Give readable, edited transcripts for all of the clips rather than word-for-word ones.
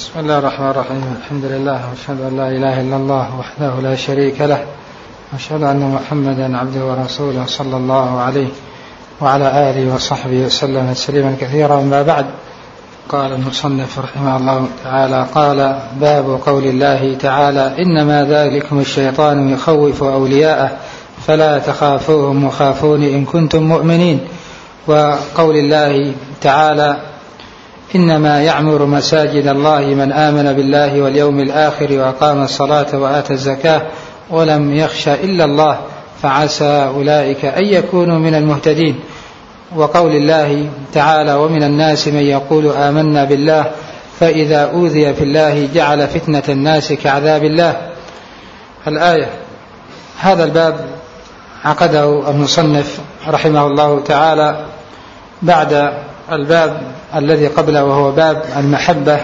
بسم الله الرحمن الرحيم. الحمد لله وأشهد أن لا إله إلا الله وحده لا شريك له، وأشهد أن محمدا عبده ورسوله صلى الله عليه وعلى آله وصحبه وسلم تسليما كثيرا. ما بعد، قال المصنف رحمه الله تعالى: قال: باب قول الله تعالى: إنما ذلكم الشيطان يخوف أولياءه فلا تخافوهم وخافون إن كنتم مؤمنين. وقول الله تعالى: إنما يعمر مساجد الله من آمن بالله واليوم الآخر وأقام الصلاة وآتى الزكاة ولم يخش إلا الله فعسى أولئك أن يكونوا من المهتدين. وقول الله تعالى: ومن الناس من يقول آمنا بالله فإذا أوذي في الله جعل فتنة الناس كعذاب الله. الآية. هذا الباب عقده المصنف رحمه الله تعالى بعد الباب الذي قبله وهو باب المحبة،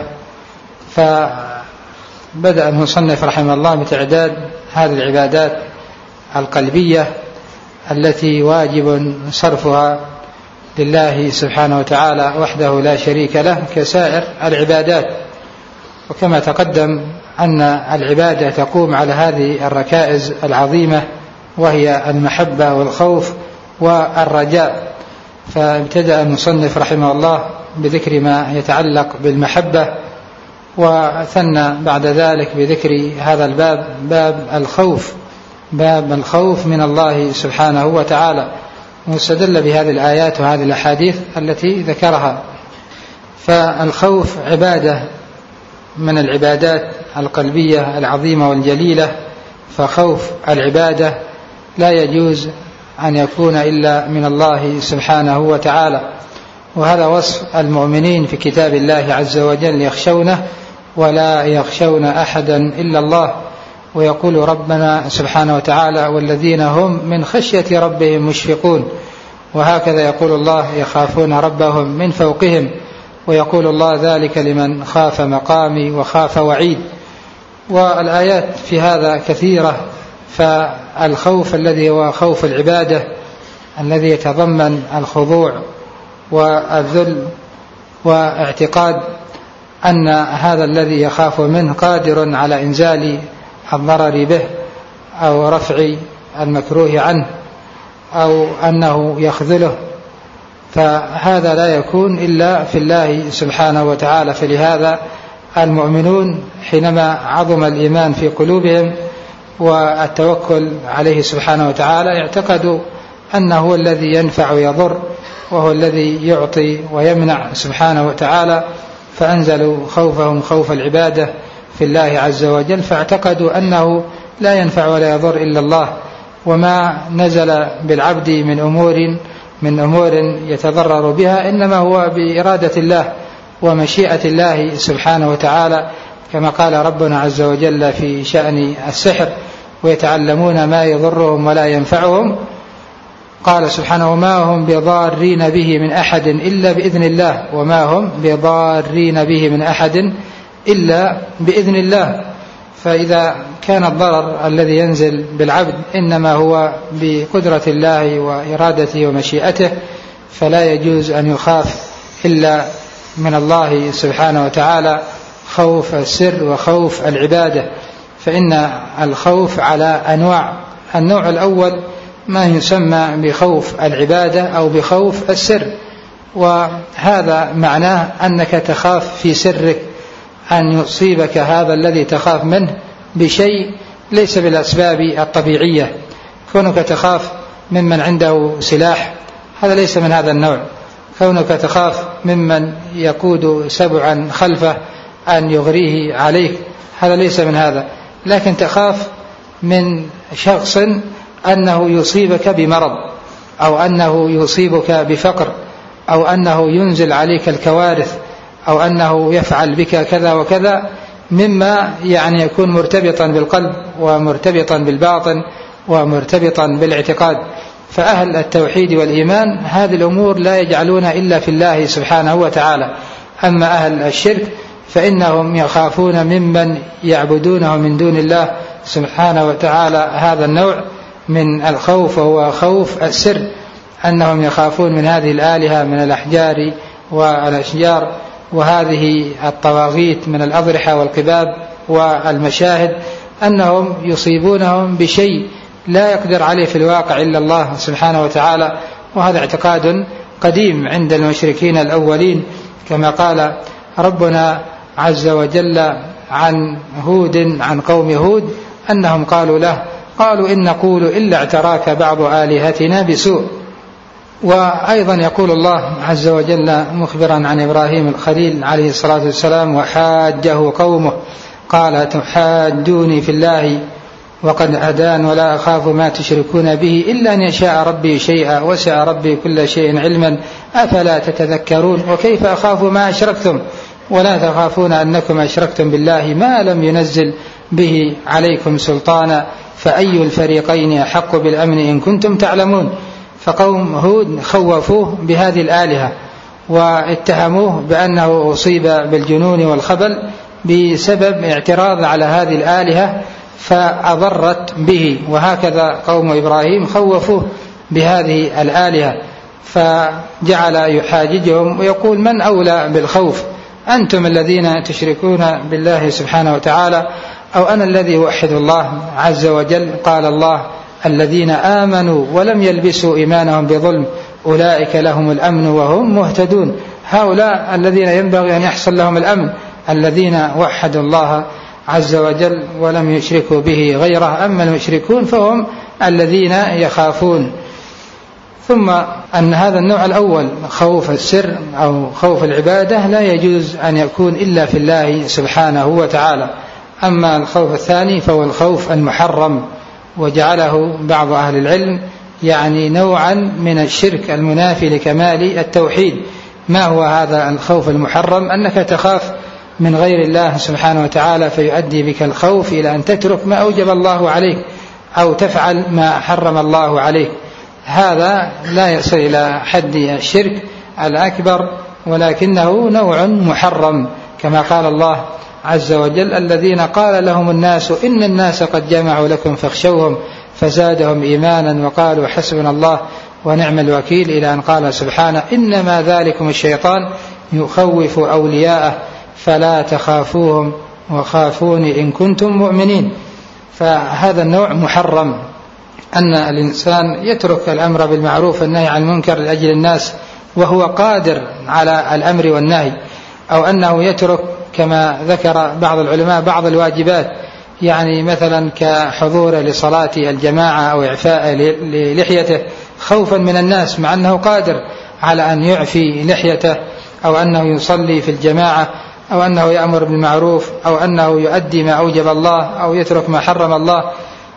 فبدأ المصنف رحمه الله بتعداد هذه العبادات القلبية التي واجب صرفها لله سبحانه وتعالى وحده لا شريك له كسائر العبادات. وكما تقدم أن العبادة تقوم على هذه الركائز العظيمة، وهي المحبة والخوف والرجاء. فابتدأ المصنف رحمه الله بذكر ما يتعلق بالمحبة، وثنى بعد ذلك بذكر هذا الباب، باب الخوف من الله سبحانه وتعالى، واستدل بهذه الآيات وهذه الأحاديث التي ذكرها. فالخوف عبادة من العبادات القلبية العظيمة والجليلة، فخوف العبادة لا يجوز أن يكون إلا من الله سبحانه وتعالى. وهذا وصف المؤمنين في كتاب الله عز وجل: يخشونه ولا يخشون أحدا إلا الله. ويقول ربنا سبحانه وتعالى: والذين هم من خشية ربهم مشفقون. وهكذا يقول الله: يخافون ربهم من فوقهم. ويقول الله: ذلك لمن خاف مقامي وخاف وعيد. والآيات في هذا كثيرة. فالخوف الذي هو خوف العبادة الذي يتضمن الخضوع والذل واعتقاد أن هذا الذي يخاف منه قادر على إنزال الضرر به أو رفع المكروه عنه أو أنه يخذله، فهذا لا يكون إلا في الله سبحانه وتعالى. فلهذا المؤمنون حينما عظم الإيمان في قلوبهم والتوكل عليه سبحانه وتعالى اعتقدوا أنه هو الذي ينفع ويضر، وهو الذي يعطي ويمنع سبحانه وتعالى، فأنزلوا خوفهم خوف العبادة في الله عز وجل، فاعتقدوا أنه لا ينفع ولا يضر إلا الله. وما نزل بالعبد من أمور يتضرر بها إنما هو بإرادة الله ومشيئة الله سبحانه وتعالى، كما قال ربنا عز وجل في شأن السحر: ويتعلمون ما يضرهم ولا ينفعهم. قال سبحانه: وما هم بضارين به من أحد إلا بإذن الله، وما هم بضارين به من أحد إلا بإذن الله. فإذا كان الضرر الذي ينزل بالعبد إنما هو بقدرة الله وإرادته ومشيئته، فلا يجوز أن يخاف إلا من الله سبحانه وتعالى خوف السر وخوف العبادة. فإن الخوف على أنواع: النوع الأول ما يسمى بخوف العبادة أو بخوف السر، وهذا معناه أنك تخاف في سرك أن يصيبك هذا الذي تخاف منه بشيء ليس بالأسباب الطبيعية. كونك تخاف ممن عنده سلاح، هذا ليس من هذا النوع. كونك تخاف ممن يقود سبعا خلفه أن يغريه عليك، هذا ليس من هذا. لكن تخاف من شخص أنه يصيبك بمرض، أو أنه يصيبك بفقر، أو أنه ينزل عليك الكوارث، أو أنه يفعل بك كذا وكذا، مما يعني يكون مرتبطا بالقلب ومرتبطا بالباطن ومرتبطا بالاعتقاد. فأهل التوحيد والإيمان هذه الأمور لا يجعلون إلا في الله سبحانه وتعالى. أما أهل الشرك فإنهم يخافون ممن يعبدونه من دون الله سبحانه وتعالى. هذا النوع من الخوف وهو خوف السر، أنهم يخافون من هذه الآلهة من الأحجار والأشجار وهذه الطواغيت من الأضرحة والقباب والمشاهد أنهم يصيبونهم بشيء لا يقدر عليه في الواقع إلا الله سبحانه وتعالى. وهذا اعتقاد قديم عند المشركين الأولين، كما قال ربنا عز وجل عن هود، عن قوم هود، أنهم قالوا له: قالوا إن نقول إلا اعتراك بعض آلهتنا بسوء. وأيضا يقول الله عز وجل مخبرا عن إبراهيم الخليل عليه الصلاة والسلام: وحاجه قومه قال تحاجوني في الله وقد هدان ولا أخاف ما تشركون به إلا أن يشاء ربي شيئا وسع ربي كل شيء علما أفلا تتذكرون وكيف أخاف ما أشركتم ولا تخافون أنكم أشركتم بالله ما لم ينزل به عليكم سلطانا فأي الفريقين أحق بالأمن إن كنتم تعلمون. فقوم هود خوفوه بهذه الآلهة واتهموه بأنه أصيب بالجنون والخبل بسبب اعتراض على هذه الآلهة فأضرت به. وهكذا قوم إبراهيم خوفوه بهذه الآلهة فجعل يحاججهم ويقول: من أولى بالخوف، أنتم الذين تشركون بالله سبحانه وتعالى أو أنا الذي أوحد الله عز وجل؟ قال الله: الذين آمنوا ولم يلبسوا إيمانهم بظلم أولئك لهم الأمن وهم مهتدون. هؤلاء الذين ينبغي أن يحصل لهم الأمن، الذين وحدوا الله عز وجل ولم يشركوا به غيره. أما المشركون فهم الذين يخافون. ثم أن هذا النوع الأول خوف السر أو خوف العبادة لا يجوز أن يكون إلا في الله سبحانه وتعالى. أما الخوف الثاني فهو الخوف المحرم، وجعله بعض أهل العلم يعني نوعا من الشرك المنافي لكمال التوحيد. ما هو هذا الخوف المحرم؟ أنك تخاف من غير الله سبحانه وتعالى فيؤدي بك الخوف إلى أن تترك ما أوجب الله عليك أو تفعل ما حرم الله عليك. هذا لا يصل إلى حد الشرك الأكبر، ولكنه نوع محرم، كما قال الله عز وجل: الذين قال لهم الناس إن الناس قد جمعوا لكم فاخشوهم فزادهم إيمانا وقالوا حسبنا الله ونعم الوكيل، إلى أن قال سبحانه: إنما ذلكم الشيطان يخوف أولياءه فلا تخافوهم وخافوني إن كنتم مؤمنين. فهذا النوع محرم، أن الإنسان يترك الأمر بالمعروف والنهي عن المنكر لأجل الناس وهو قادر على الأمر والنهي، أو أنه يترك كما ذكر بعض العلماء بعض الواجبات، يعني مثلا كحضور لصلاة الجماعة أو إعفاء للحيته خوفا من الناس، مع أنه قادر على أن يعفي لحيته أو أنه يصلي في الجماعة أو أنه يأمر بالمعروف أو أنه يؤدي ما أوجب الله أو يترك ما حرم الله.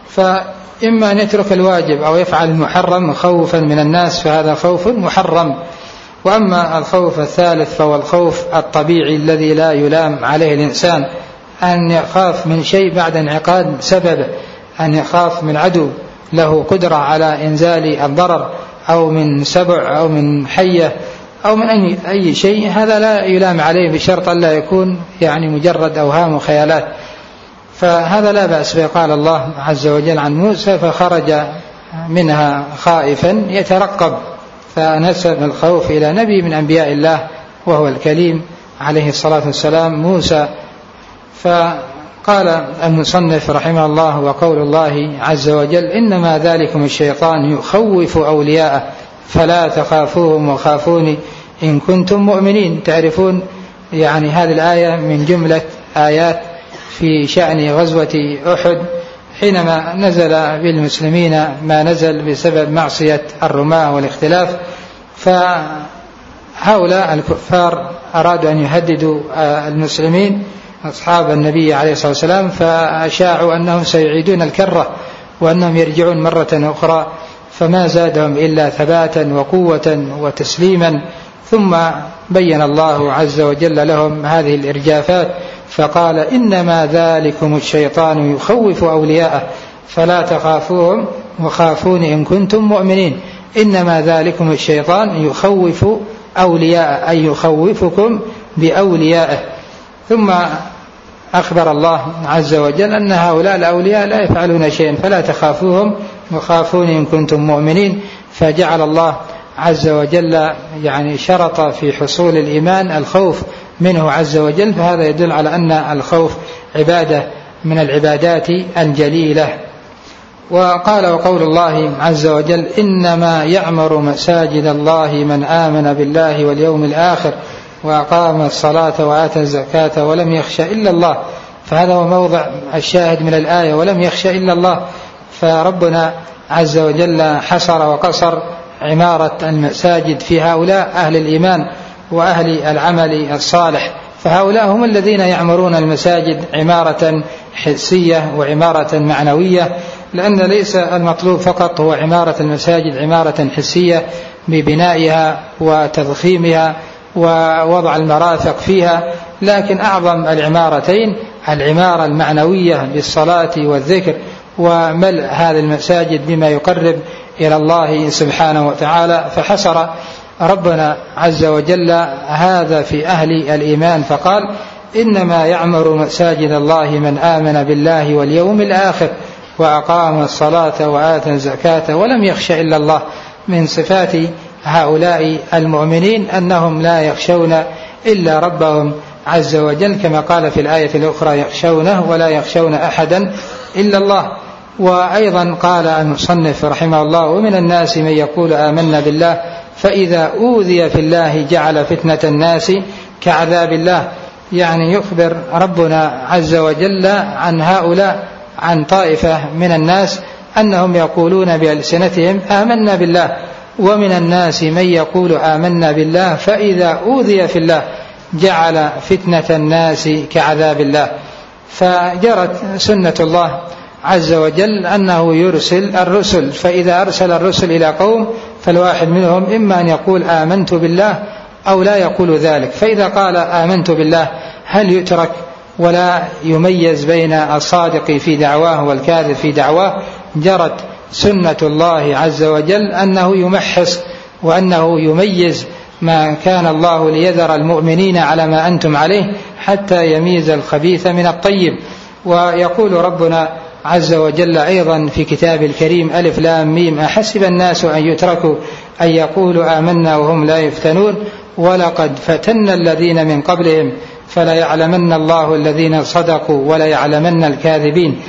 فإما أن يترك الواجب أو يفعل المحرم خوفا من الناس، فهذا خوف محرم. وأما الخوف الثالث فهو الخوف الطبيعي الذي لا يلام عليه الإنسان، أن يخاف من شيء بعد انعقاد سببه، أن يخاف من عدو له قدرة على إنزال الضرر أو من سبع أو من حية أو من أي شيء، هذا لا يلام عليه بشرط أن لا يكون يعني مجرد أوهام وخيالات، فهذا لا بأس به. قال الله عز وجل عن موسى: فخرج منها خائفا يترقب، فنسب الخوف إلى نبي من أنبياء الله وهو الكليم عليه الصلاة والسلام موسى. فقال المصنف رحمه الله: وقول الله عز وجل: إنما ذلكم الشيطان يخوف أولياءه فلا تخافوهم وخافوني إن كنتم مؤمنين. تعرفون يعني هذه الآية من جملة آيات في شأن غزوة أحد، حينما نزل بالمسلمين ما نزل بسبب معصية الرماة والاختلاف، فهؤلاء الكفار أرادوا أن يهددوا المسلمين أصحاب النبي عليه الصلاة والسلام، فأشاعوا أنهم سيعيدون الكرة وأنهم يرجعون مرة أخرى، فما زادهم إلا ثباتا وقوة وتسليما. ثم بين الله عز وجل لهم هذه الإرجافات فقال: إنما ذلكم الشيطان يخوف أولياءه فلا تخافوهم وخافوني إن كنتم مؤمنين. إنما ذلكم الشيطان يخوف أولياءه أي يخوفكم بأوليائه. ثم أخبر الله عز وجل أن هؤلاء الأولياء لا يفعلون شيئا فلا تخافوهم وخافوني إن كنتم مؤمنين. فجعل الله عز وجل يعني شرط في حصول الإيمان الخوف منه عز وجل، فهذا يدل على أن الخوف عبادة من العبادات الجليلة. وقال وقول الله عز وجل: إنما يعمر مساجد الله من آمن بالله واليوم الآخر وأقام الصلاة وآتى الزكاة ولم يخش إلا الله. فهذا هو موضع الشاهد من الآية، ولم يخش إلا الله. فربنا عز وجل حصر وقصر عمارة المساجد في هؤلاء أهل الإيمان وأهل العمل الصالح، فهؤلاء هم الذين يعمرون المساجد عمارة حسية وعمارة معنوية، لأن ليس المطلوب فقط هو عمارة المساجد عمارة حسية ببنائها وتضخيمها ووضع المرافق فيها، لكن أعظم العمارتين العمارة المعنوية بالصلاة والذكر وملء هذه المساجد بما يقرب إلى الله سبحانه وتعالى. فحصر ربنا عز وجل هذا في أهل الإيمان فقال: إنما يعمر مساجد الله من آمن بالله واليوم الآخر وأقام الصلاة وآتى الزكاة ولم يخش إلا الله. من صفات هؤلاء المؤمنين أنهم لا يخشون إلا ربهم عز وجل، كما قال في الآية الأخرى: يخشونه ولا يخشون أحدا إلا الله. وأيضا قال المصنف رحمه الله: ومن الناس من يقول آمنا بالله فإذا أوذي في الله جعل فتنة الناس كعذاب الله. يعني يخبر ربنا عز وجل عن هؤلاء، عن طائفة من الناس أنهم يقولون بألسنتهم آمنا بالله، ومن الناس من يقول آمنا بالله فإذا أوذي في الله جعل فتنة الناس كعذاب الله. فجرت سنة الله عز وجل أنه يرسل الرسل، فإذا أرسل الرسل إلى قوم فالواحد منهم إما أن يقول آمنت بالله أو لا يقول ذلك. فإذا قال آمنت بالله هل يترك ولا يميز بين الصادق في دعواه والكاذب في دعواه؟ جرت سنة الله عز وجل أنه يمحص وأنه يميز ما كان الله ليذر المؤمنين على ما أنتم عليه حتى يميز الخبيث من الطيب. ويقول ربنا عز وجل أيضا في كتاب الكريم: ألف لام ميم أحسب الناس أن يتركوا أن يقولوا آمنا وهم لا يفتنون ولقد فتنا الذين من قبلهم فلا يعلمن الله الذين صدقوا ولا يعلمن الكاذبين.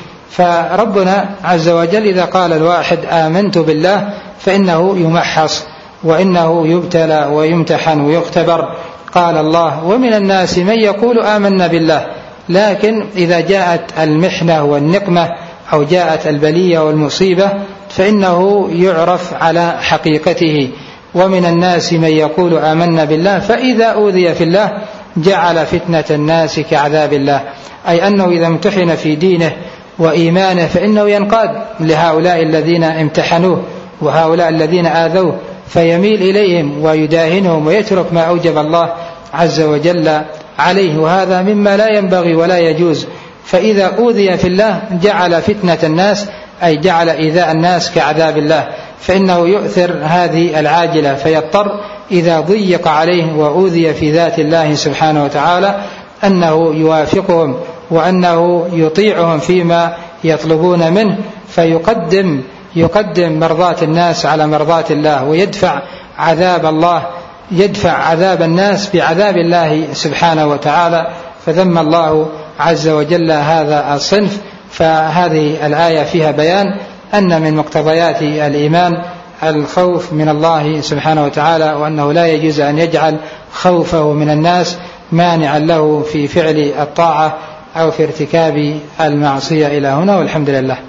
فربنا عز وجل إذا قال الواحد آمنت بالله فإنه يمحص وإنه يبتلى ويمتحن ويختبر. قال الله: ومن الناس من يقول آمنا بالله. لكن إذا جاءت المحنة والنقمة أو جاءت البلية والمصيبة فإنه يعرف على حقيقته. ومن الناس من يقول آمنا بالله فإذا أوذي في الله جعل فتنة الناس كعذاب الله، أي أنه إذا امتحن في دينه وإيمانه فإنه ينقاد لهؤلاء الذين امتحنوه وهؤلاء الذين آذوه، فيميل إليهم ويداهنهم ويترك ما أوجب الله عز وجل عليه، وهذا مما لا ينبغي ولا يجوز. فإذا أوذي في الله جعل فتنة الناس، أي جعل إيذاء الناس كعذاب الله، فإنه يؤثر هذه العاجلة فيضطر إذا ضيق عليه وأوذي في ذات الله سبحانه وتعالى أنه يوافقهم وأنه يطيعهم فيما يطلبون منه، فيقدم مرضاة الناس على مرضاة الله، ويدفع عذاب الله، يدفع عذاب الناس بعذاب الله سبحانه وتعالى. فذم الله عز وجل هذا الصنف. فهذه الآية فيها بيان أن من مقتضيات الإيمان الخوف من الله سبحانه وتعالى، وأنه لا يجوز أن يجعل خوفه من الناس مانعا له في فعل الطاعة أو في ارتكاب المعصية. إلى هنا والحمد لله.